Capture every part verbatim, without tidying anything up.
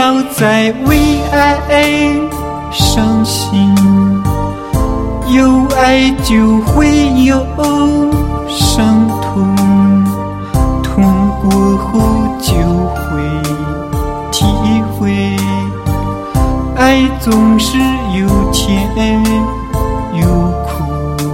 要再为爱伤心，有爱就会有伤痛，痛过后就会体会，爱总是有甜有苦，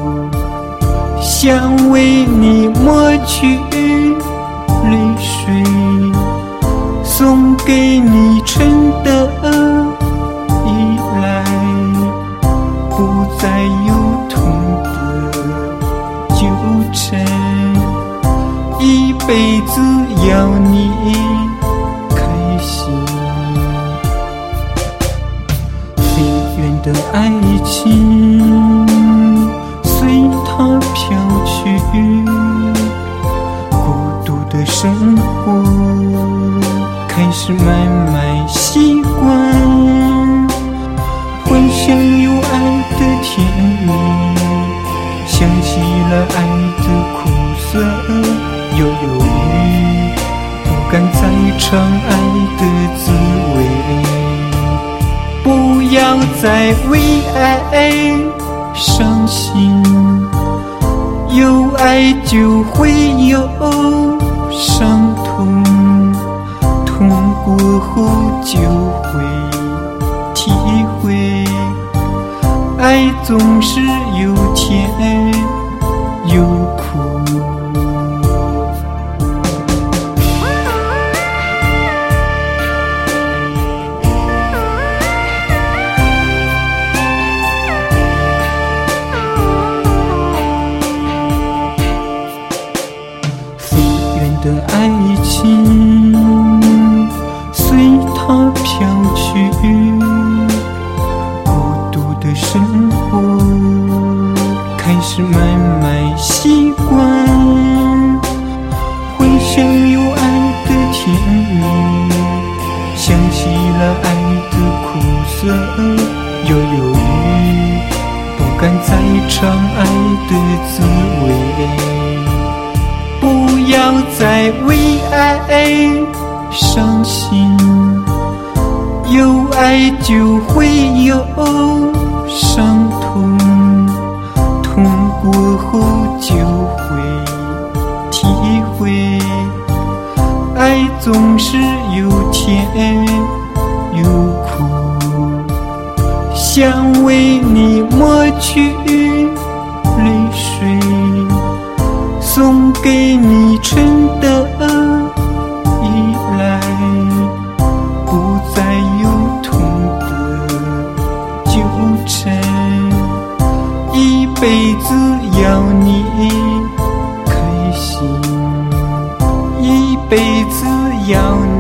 想为你抹去泪水，送给你纯的依赖，不再有痛的纠缠，一辈子要你开心。飞远的爱情随它飘去，孤独的生活开始慢慢习惯，幻想有爱的甜蜜，想起了爱的苦涩又忧郁，不敢再尝爱的滋味，不要再为爱伤心，有爱就会有伤痛，痛过后就会体会，爱总是有甜有苦。的爱情随它飘去，孤独的生活开始慢慢习惯，幻想有爱的甜蜜，想起了爱的苦涩又忧郁，不敢再尝爱的滋味，不要再为爱伤心，有爱就会有伤痛，痛过后就会体会，爱总是有甜有苦，想为你抹去泪水，送给你纯的依赖，不再有痛的纠缠，一辈子要你开心，一辈子要你